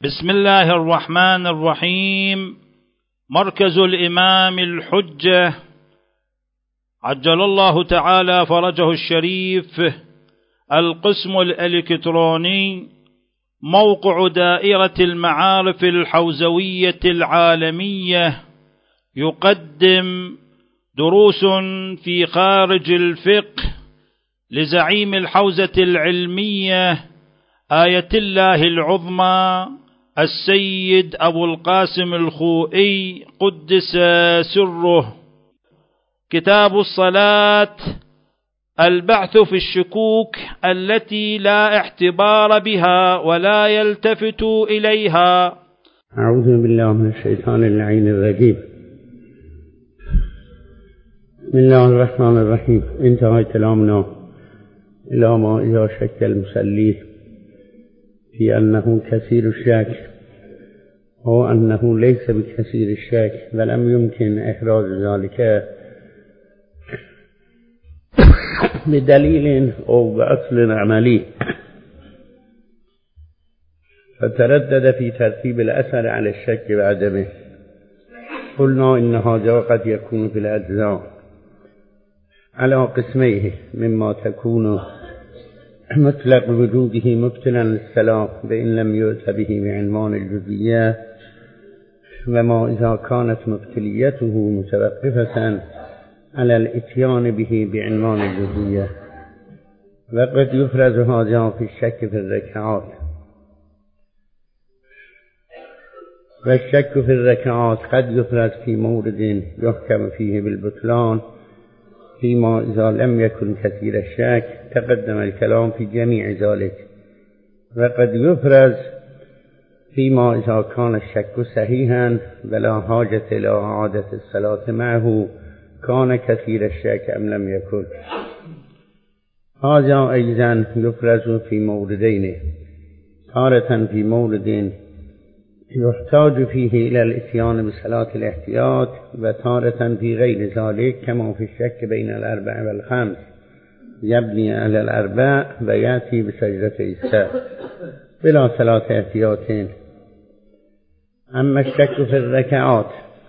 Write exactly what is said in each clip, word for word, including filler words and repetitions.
بسم الله الرحمن الرحيم. مركز الإمام الحجة عجل الله تعالى فرجه الشريف، القسم الإلكتروني، موقع دائرة المعارف الحوزوية العالمية، يقدم دروس في خارج الفقه لزعيم الحوزة العلمية آية الله العظمى السيد أبو القاسم الخوئي قدس سره. كتاب الصلاة، البعث في الشكوك التي لا اعتبار بها ولا يلتفت إليها. أعوذ بالله من الشيطان اللعين الرجيم. بسم الله الرحمن الرحيم. انتهى كلامنا إلى ما إذا شك المصلي في أنه كثير الشك أو أنه ليس بكثير الشك، ولم يمكن إحراز ذلك بدليل أو بأصل عملي، فتردد في ترتيب الأثر على الشك وعدمه. قلنا إن هذا قد يكون في الأجزاء على قسميه، مما تكون مطلق وجوده مبتلا للصلاة بإن لم يؤت به بعنوان الجزئية، وما إذا كانت مبتليته متوقفة على الاتيان به بعنوان الجزئية. وقد يفرز هذا في الشك في الركعات، والشك في الركعات قد يفرز في مورد يحكم فيه بالبطلان، فيما إذا لم يكن كثير الشك، تقدم الكلام في جميع ذلك. وقد يفرز فيما إذا كان الشك صحيحا ولا حاجة إلى إعادة الصلاة معه، كان كثير الشك أم لم يكن. هذا أيضا يفرز في موردين، تارة في مورد يحتاج فيه إلى الاتيان بصلاة الاحتياط، وتارة في غير ذلك، كما في الشك بين الأربع والخمس، يبني على الأربع ويأتي بسجدة السهو بلا صلاة احتياطين. أما الشك في الركعات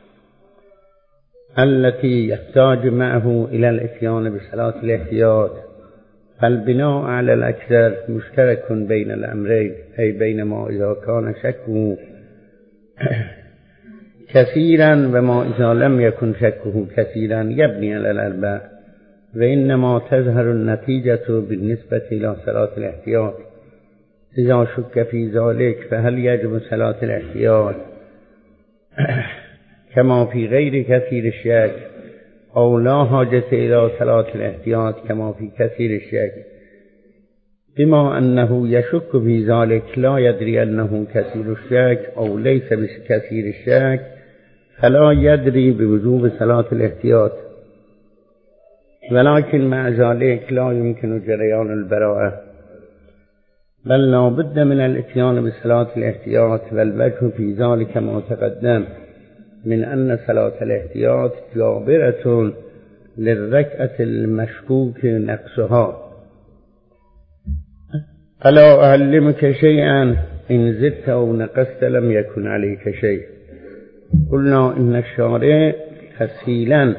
التي يحتاج معه إلى الاتيان بصلاة الاحتياط، فالبناء على الأكثر مشترك بين الأمرين، أي بينما إذا كان شكه كثيرا وما إذا لم يكن شكه كثيرا يبني على الأربع. وإنما تظهر النتيجة بالنسبة إلى صلاة الاحتياط. إذا شك في ذلك فهل يجب صلاة الاحتياط كما في غير كثير الشك، أو لا حاجة إلى صلاة الاحتياط كما في كثير الشك؟ بما أنه يشك في ذلك لا يدري أنه كثير الشك أو ليس بكثير الشك، فلا يدري بوجوب صلاة الاحتياط. ولكن مع ذلك لا يمكن جريان البراءة، بل لا بد من الاتيان بصلاة الاحتياط. والوجه في ذلك ما تقدم من أن صلاة الاحتياط جابرة للركعة المشكوك نقصها. ألا أعلمك شيئا إن زدت أو نقصت لم يكن عليك شيء. قلنا إن الشارع تسهيلا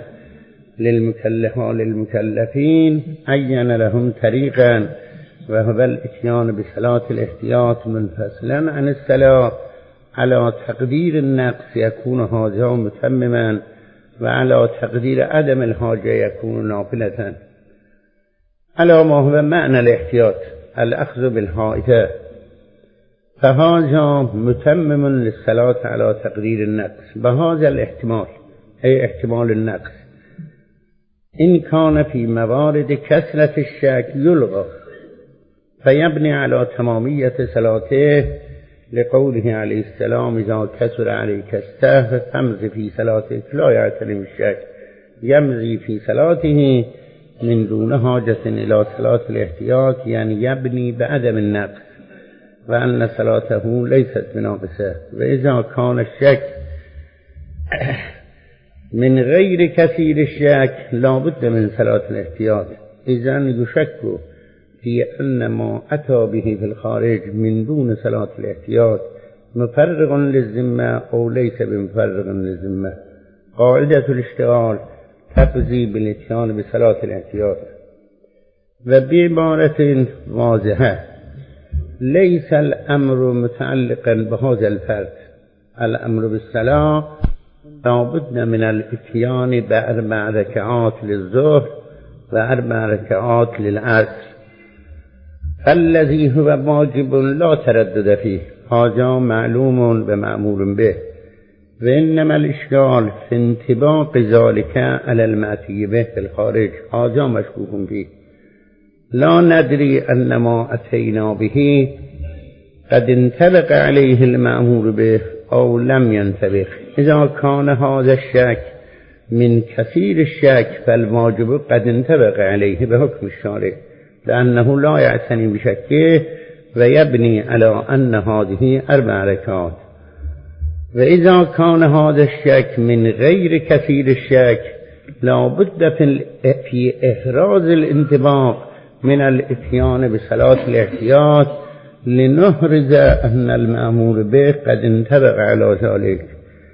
للمكلفين عين لهم طريقا، وهو الاتيان بصلاة الاحتياط منفصلا عن الصلاة على تقدير النقص يكون هذا متمما، وعلى تقدير عدم الحاجة يكون نافلة. على ما هو معنى الاحتياط الأخذ بالحائطة، فهذا متمم للصلاة على تقدير النقص بهذا الاحتمال، أي احتمال النقص. إن كان في موارد كثرة الشك يلغى، فيبني على تمامية صلاته، لقوله عليه السلام: إذا كثر عليك السهو فامض في صلاتك لا يعترم الشك. يمضي في صلاته من دون حاجة إلى صلاة الاحتياط، يعني يبني بعدم النقص، وأن صلاته ليست بناقصة. وإذا كان الشك من غير كثير الشك لا بد من صلاة الاحتياط. إذن يشك في أن ما أتى به في الخارج من دون صلاة الاحتياط مفرغ للذمة أو ليس بمفرغ للذمة. قاعدة الاشتغال تقضي بالاتيان بصلاة الاحتياط. وبعبارة واضحة ليس الأمر متعلقا بهذا الفرد، الأمر بالصلاة لابد من الاتيان بأربع ركعات للظهر وأربع ركعات للعصر، فالذي هو واجب لا تردد فيه، هذا معلوم ومأمور به. وإنما الإشكال في انطباق ذلك على المأتي به في الخارج، هذا مشكوك فيه. لا ندري أن ما أتينا به قد انطبق عليه المأمور به أو لم ينطبق. إذا كان هذا الشك من كثير الشك فالواجب قد انطبق عليه بحكم الشارع، لأنه لا يعتني بشكه ويبني على أن هذه أربع ركعات. وإذا كان هذا الشك من غير كثير الشك لا بد في إحراز الانطباق من الاتيان بصلاة الاحتياط لنحرز أن المأمور به قد انطبق على ذلك.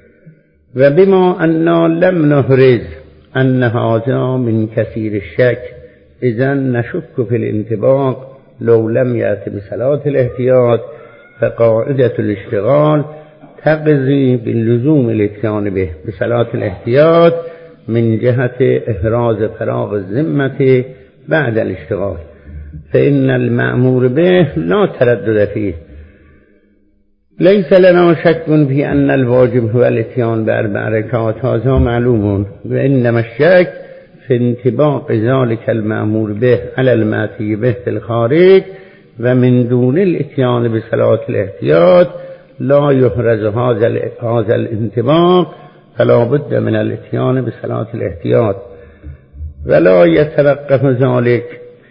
وبما أننا لم نحرز أن هذا من كثير الشك إذن نشك في الانطباق لو لم يأتي بصلاة الاحتياط، فقاعدة الاشتغال تقضي باللزوم الاتيان به بصلاة الاحتياط من جهة إحراز فراغ الذمة بعد الاشتغال، فإن المأمور به لا تردد فيه. ليس لنا شك في أن الواجب هو الاتيان بأربع ركعات، هذا معلوم، وإنما الشك في انطباق ذلك المأمور به على المأتي به في الخارج، ومن دون الاتيان بصلاة الاحتياط لا يحرز هذا الانطباق، فلا بد من الاتيان بصلاة الاحتياط. ولا يتوقف ذلك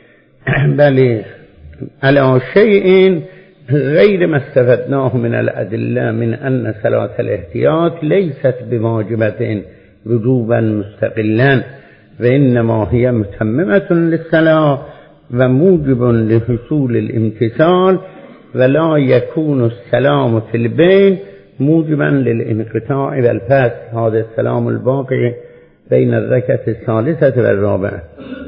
بل على شيء غير ما استفدناه من الأدلة من أن صلاة الاحتياط ليست بواجبة وجوبا مستقلا، وإنما هي متممة للصلاة وموجب لحصول الامتثال، ولا يكون السلام في البين موجبا للانقطاع والفسخ، هذا السلام الباقي بين الركعة الثالثة والرابعة.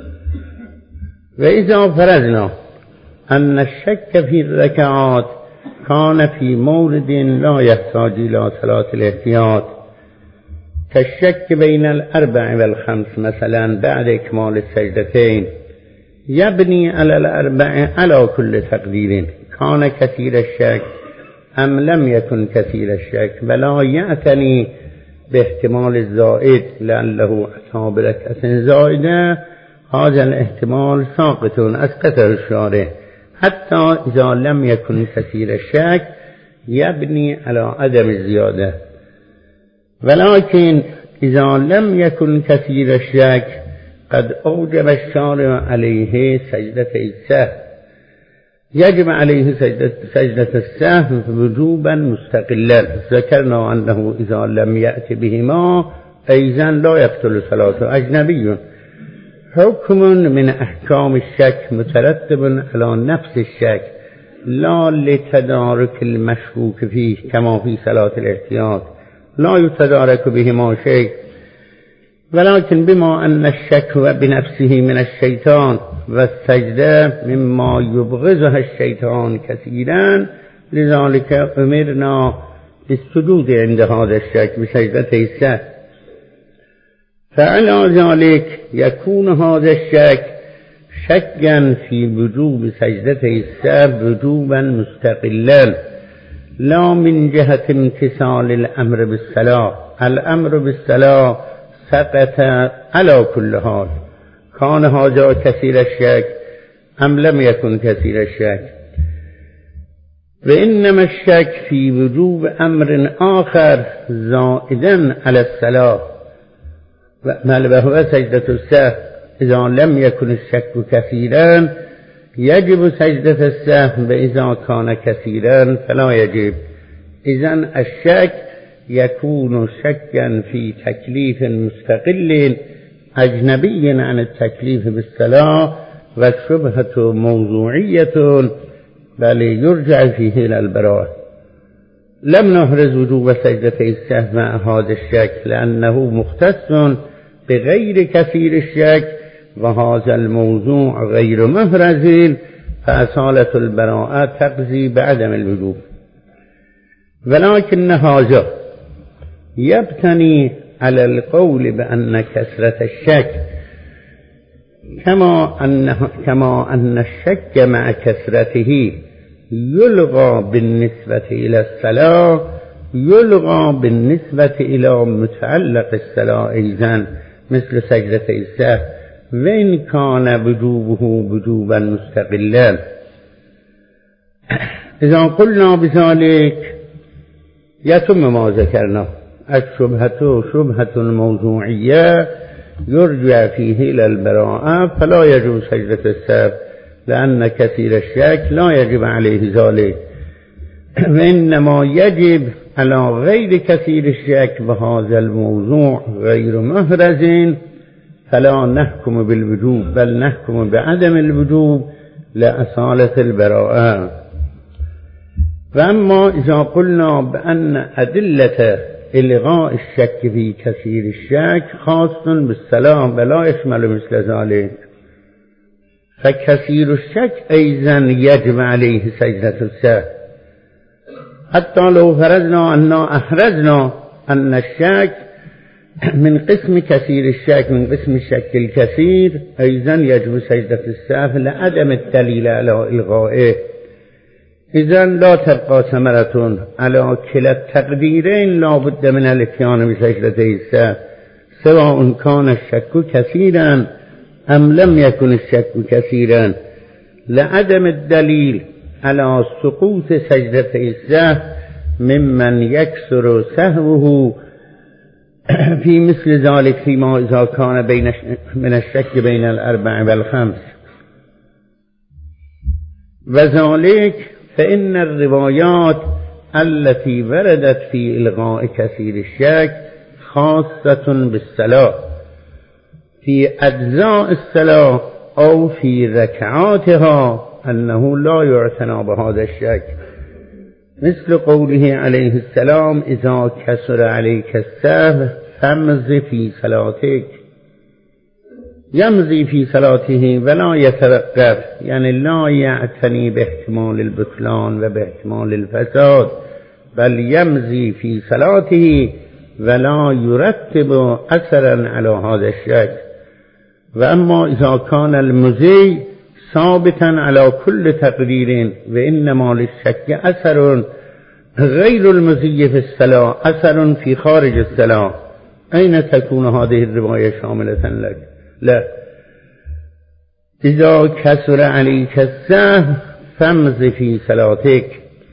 وإذا فرضنا أن الشك في الركعات كان في مورد لا يحتاج إلى صلاة الاحتياط كالشك بين الأربع والخمس مثلا بعد إكمال السجدتين، يبني على الأربع على كل تقدير كان كثير الشك أم لم يكن كثير الشك، ولا يعتني باحتمال الزائد لأنه أتى بركعة زائدة، هذا الاحتمال ساقط أسقطه الشارع، حتى إذا لم يكن كثير الشك يبني على عدم الزيادة. ولكن إذا لم يكن كثير الشك قد أوجب الشارع عليه سجدة السهو، يجب عليه سجدة, سجدة السهو وجوبا مستقلا. ذكرنا أنه إذا لم يأتي بهما أيضا لا يبطل صلاته أجنبي. حكم من أحكام الشك مترتب على نفس الشك لا لتدارك المشكوك فيه كما في صلاة الاحتياط، لا يتدارك بهما شيء، ولكن بما أن الشك هو بنفسه من الشيطان والسجدة مما يبغضها الشيطان كثيرا، لذلك أمرنا بالسجود عند هذا الشك بسجدة السهو. فعلى ذلك يكون هذا الشك شكا في وجوب سجدة السهو وجوبا مستقلا، لا من جهة امتثال الأمر بالصلاة. الأمر بالصلاة سقط على كل حال، كان هذا كثير الشك أم لم يكن كثير الشك. وإنما الشك في وجوب أمر آخر زائدا على الصلاة وهو سجدة السهو. إذا لم يكن الشك كثيرا يجب سجدة السهو، وإذا كان كثيرا فلا يجب. إذن الشك يكون شكا في تكليف مستقل أجنبي عن التكليف بالصلاة، والشبهة موضوعية بل يرجع فيه إلى البراءة. لم نحرز وجوب سجدتي السهو مع هذا الشك لأنه مختص بغير كثير الشك وهذا الموضوع غير محرز فأصالة البراءة تقضي بعدم الوجوب. ولكن هذا يبتني على القول بأن كثرة الشك كما أن, كما أن الشك مع كثرته يلغى بالنسبة إلى الصلاة يلغى بالنسبة إلى متعلق الصلاة أيضا مثل سجدتي السهو وإن كان وجوبه وجوبا مستقلا. إذا قلنا بذلك يتم ما ذكرنا الشبهة شبهة موضوعية يرجع فيه إلى البراءة فلا يجوز سجدة السهو لأن كثير الشك لا يجب عليه ذلك وإنما يجب على غير كثير الشك وهذا الموضوع غير محرز فلا نحكم بالوجوب بل نحكم بعدم الوجوب لأصالة البراءة. فأما إذا قلنا بأن أدلة إلغاء الشك في كثير الشك خاص بالسلام ولا يشمل مثل ذلك فكثير الشك أيضا يجب عليه سجدة السهو حتى لو فرضنا أن أحرزنا أن الشك من قسم كثير الشك من قسم الشك الكثير أيضا يجب سجدة السهو لعدم الدليل على إلغائه. إذن لا تبقى ثمرة على كلا التقديرين لا بد من الاتيان بسجدة السهو سواء كان الشك كثيرا أم لم يكن الشك كثيرا لعدم الدليل على سقوط سجدة السهو ممن يكثر سهوه في مثل ذلك فيما إذا كان بين من الشك بين الأربع والخمس. وذلك فإن الروايات التي وردت في إلغاء كثير الشك خاصة بالصلاة في أجزاء الصلاة أو في ركعاتها أنه لا يعتنى بهذا الشك مثل قوله عليه السلام إذا كسر عليك السهو فامض في صلاتك يمضي في صلاته ولا يتوقف يعني لا يعتني باحتمال البطلان وباحتمال الفساد بل يمضي في صلاته ولا يرتب أثرا على هذا الشك. وأما إذا كان المضي ثابتا على كل تقدير وإنما للشك أثر غير المضي في الصلاة أثر في خارج الصلاة أين تكون هذه الرواية شاملة لك؟ لا. إذا كسر عليك السهو فامض في صلاتك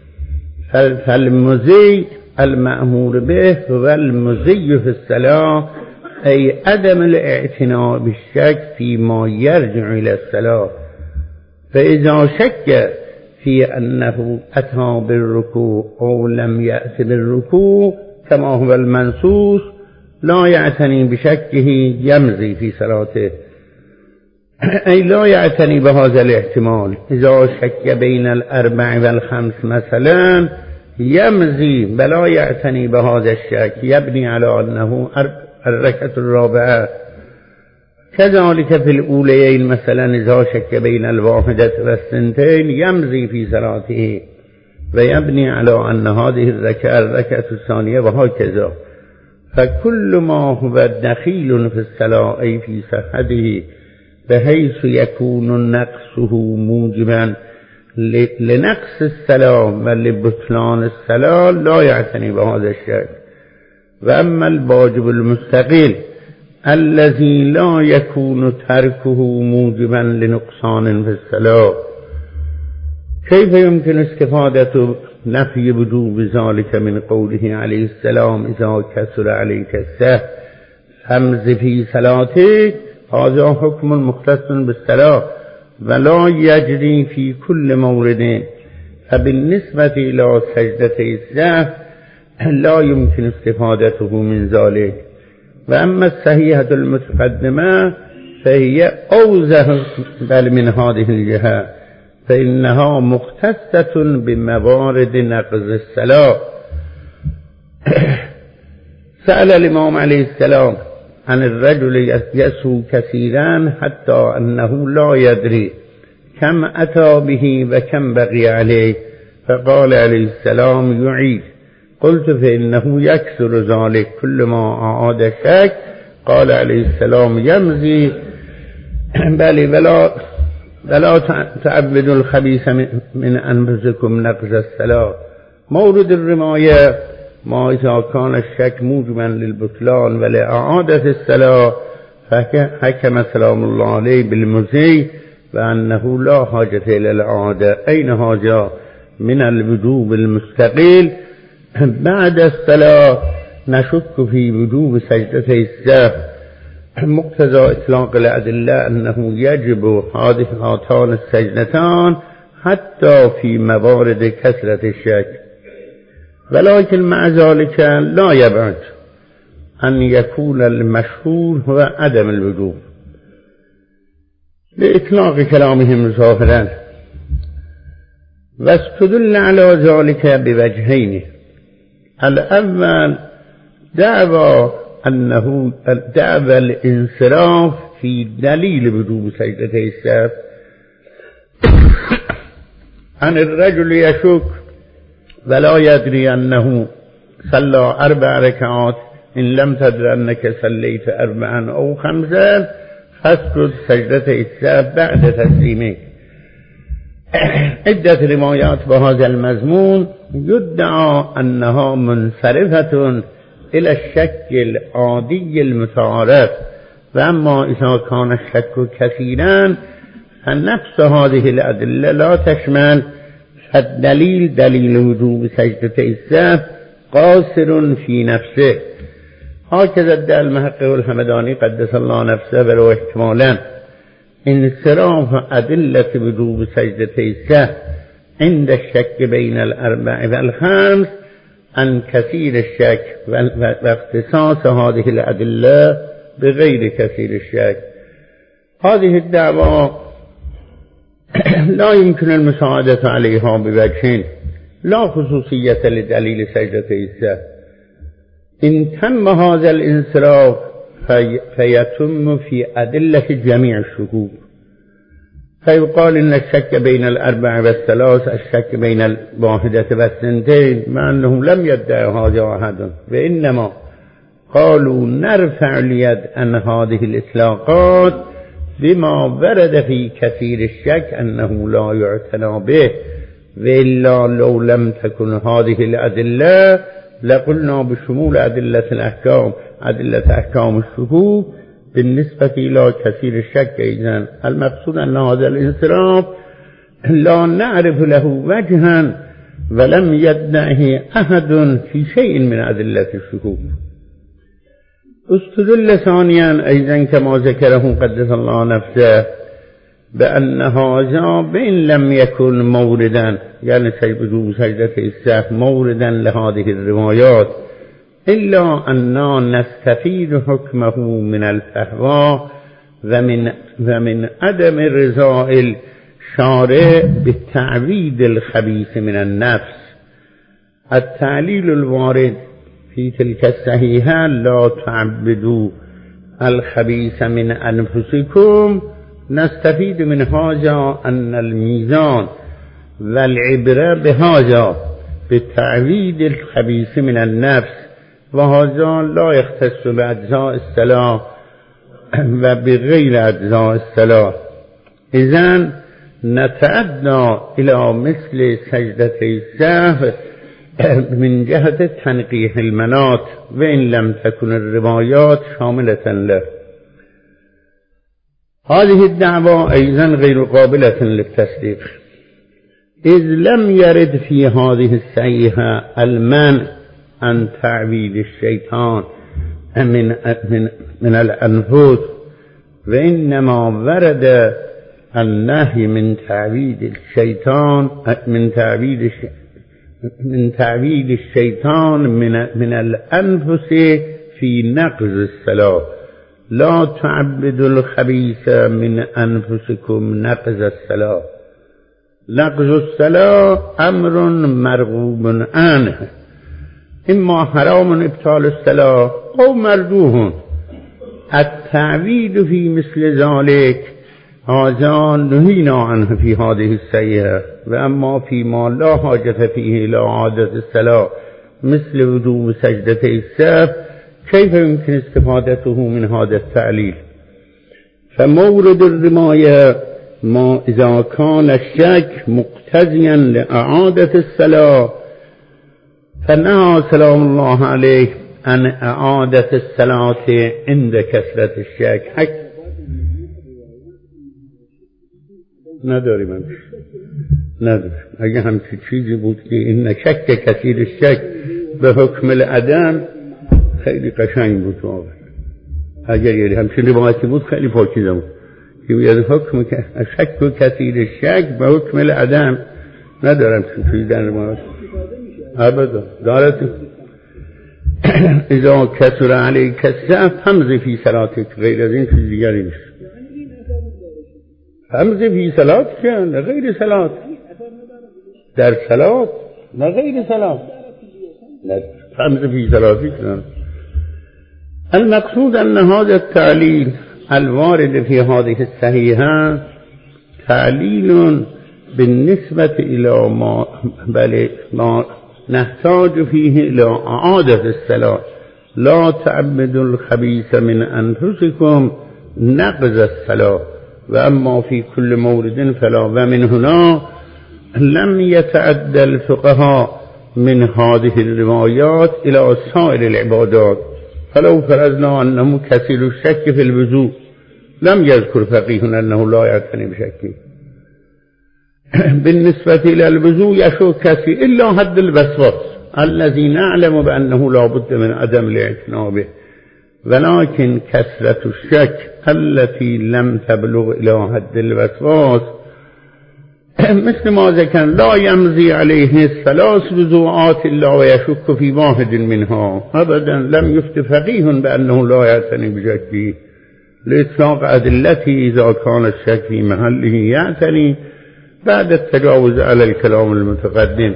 فالمضي المأمور به هو المضي في الصلاة أي عدم الاعتناء بالشك فيما يرجع إلى الصلاة. فإذا شك في أنه أتى بالركوع أو لم يأت بالركوع كما هو المنصوص لا يعتني بشكه يمضي في صلاته أي لا يعتني بهذا الاحتمال. إذا شك بين الأربع والخمس مثلا يمضي بلا يعتني بهذا الشك يبني على أنه الركعة الرابعة. كذلك في الأوليين مثلا إذا شك بين الواحدة والثنتين يمضي في صلاته ويبني على أن هذه الركعة الركعة الثانية وهكذا. فكل ما هو دخيل في الصلاة أي في صحته بحيث يكون نقصه موجبا لنقص الصلاة ولبطلان الصلاة لا يعتني بهذا الشيء. وأما الواجب المستقل الذي لا يكون تركه موجبا لنقصان في الصلاة كيف يمكن استفادة نفي وجوب ذلك من قوله عليه السلام إذا كسر عليك السهو فامض في صلاتك؟ هذا حكم مختص بالصلاة ولا يجري في كل مورد. فبالنسبة إلى سجدة السهو لا يمكن استفادته من ذلك. وأما الصحيحة المتقدمة فهي أوزه بل من هذه الجهة فإنها مختصة بموارد نقض الصلاة سأل الإمام عليه السلام عن الرجل يسهو كثيرا حتى أنه لا يدري كم أتى به وكم بقي عليه، فقال عليه السلام يعيد. قلت فإنه يكثر ذلك كل ما أعاد شك. قال عليه السلام يمضي بل ولا ولا تعبدوا الخبيث من أنفسكم نقض الصلاة. مورد الرماية ما إذا كان الشك موجبا للبطلان ولإعادة الصلاة فحكم سلام الله عليه بالمزي وأنه لا حاجة إلى الإعادة. أين حاجة من الوجوب المستقل بعد الصلاة؟ نشك في وجوب سجدتي السهو. مقتضى إطلاق الأدلة أنه يجب هذه هاتان السجدتان حتى في موارد كثرة الشك، ولكن مع ذلك لا يبعد أن يكون المشهور هو عدم الوجوب لإطلاق كلامهم ظاهرا. واستدل على ذلك بوجهين: الأول دعوى أنه دعوى الانصراف في دليل وجوب سجدتي السهو عن الرجل يشك ولا يدري أنه صلى أربع ركعات، إن لم تدر أنك صليت أربعا أو خمسا فاسجد سجدتي السهو بعد تسليمك. عدة روايات بهذا المضمون يدعى أنها منصرفة إلى الشك العادي المتعارف، وأما إذا كان الشك كثيرا فنفس هذه الأدلة لا تشمل، فالدليل دليل وجوب سجدتي السهو قاصر في نفسه. هكذا ادعى المحقق الحمداني قدس الله نفسه ولو احتمالا انصراف أدلة وجوب سجدتي السهو عند الشك بين الأربع والخمس عن كثير الشك واختصاص هذه الأدلة بغير كثير الشك. هذه الدعوة لا يمكن المساعدة عليها بوجهين: لا خصوصية لدليل سجدتي السهو. إن تم هذا الانصراف في فيتم في أدلة جميع الشكوك، فيقال إن الشك بين الأربع والثلاث الشك بين الواحدة والثنتين، مع أنهم لم يدعوا هذا أحد، وإنما قالوا نرفع اليد عن هذه الإطلاقات بما ورد في كثير الشك أنه لا يعتنى به، وإلا لو لم تكن هذه الأدلة لقلنا بشمول أدلة الأحكام أدلة أحكام الشكوك بالنسبة إلى كثير الشك. إذن المقصود أن هذا الانصراف لا نعرف له وجها ولم يدعه أحد في شيء من أدلة الشكوك. استدل ثانيا أيضا كما ذكره قدس الله نفسه بأن هذا بإن لم يكن موردا، يعني وجوب سجدتي السهو موردا لهذه الروايات، إلا أننا نستفيد حكمه من الفهوى ومن, ومن عدم رضاء الشارع بالتعويد الخبيث من النفس. التعليل الوارد في تلك الصحيحة لا تعبدوا الخبيث من أنفسكم، نستفيد من هذا أن الميزان والعبرة بهذا بالتعويد الخبيث من النفس، وهذا لا يختص بأجزاء الصلاة وبغير أجزاء الصلاة. إذن نتعدى إلى مثل سجدتي السهو من جهة تنقيح المناط، وإن لم تكن الروايات شاملة له. هذه الدعوة أيضا غير قابلة للتصديق، إذ لم يرد في هذه الصحيحة المنع عن تعبيد الشيطان من, من, من الأنفس، وإنما ورد النهي من تعبيد الشيطان من تعبيد من تعبيد الشيطان من, من الأنفس في نقض الصلاة. لا تعبدوا الخبيث من أنفسكم نقض الصلاة. نقض الصلاة أمر مرغوب عنه، إما حرام إبطال الصلاة أو مردوه. التعويل في مثل ذلك هذا نهينا عنه في هذه السيئة. وأما فيما لا حاجة فيه إلى إعادة الصلاة مثل وجوب سجدتي السهو كيف يمكن استفادته من هذا التعليل؟ فمورد الرماية ما إذا كان الشك مقتضيا لإعادة الصلاة فنهى سلام الله عليه عن إعادة الصلاة عند كثرة الشك. حق نداریم همش نداریم. اگه همچی چیزی بود که این شک کثیر الشک به حکم العدم خیلی قشنگ بود واقعا. اگر یعنی همچین روایتی بود خیلی پاکیزه بود که یعنی حکم شک و کثیر الشک به حکم العدم ندارم چیزی در روایت ابدا دارد. اذا کثر علیک السهو فامض فی صلاتک. غیر از این چیز دیگری نیست. فامض فی صلاتک نه غیر صلات. در صلات نه غیر صلات. نه فامض فی صلاتک. المقصود أن هذا التعليل الوارد في هذه الصحيحة تعليل بالنسبة إلى ما بل ما نحتاج فيه إلى إعادة الصلاة. لا تعبدوا الخبيث من أنفسكم نقض الصلاة. وأما في كل مورد فلا. ومن هنا لم يتعدى الفقهاء من هذه الروايات إلى سائر العبادات. فلو فرضنا أنه كثير الشك في الوضوء لم يذكر فقيه أنه لا يعتني بشكه. بالنسبة إلى الوضوء يشك كثير إلا حد الوسواس الذي نعلم بأنه لا بد من عدم الاعتناء به. ولكن كثرة الشك التي لم تبلغ إلى حد الوسواس مثل ما ذكر لا يمضي عليه الثلاث وضوءات إلا ويشك في واحد منها أبدا. لم يفت فقيه بأنه لا يعتني بشكه لإطلاق أدلته إذا كان الشك في محله يعتني بعد التجاوز على الكلام المتقدم.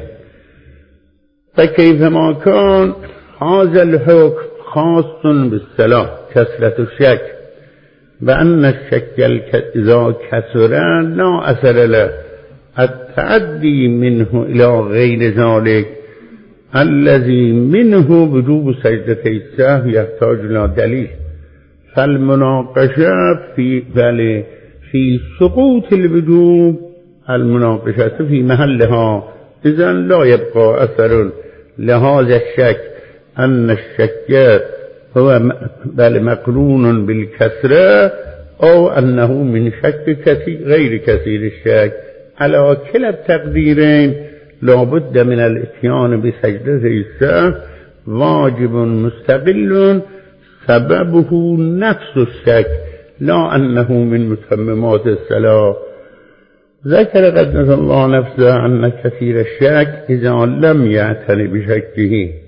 فكيفما كان هذا الحكم خاص بالصلاة كثرة الشك بأن الشك إذا كثر لا أثر له. التعدي منه إلى غير ذلك الذي منه وجوب سجدتي السهو يحتاج إلى دليل. فالمناقشة في بل في سقوط الوجوب المناقشة في محلها إذن لا يبقى أثر لهذا الشك أن الشك هو بل مقرون بالكسرة أو أنه من شك كثير غير كثير الشك. على كلا التقديرين لابد من الاتيان بسجدة السهو واجب مستقل سببه نفس الشك لا أنه من متممات الصلاة. ذكر قدس الله نفسه أن كثير الشك إذا لم يعتني بشكه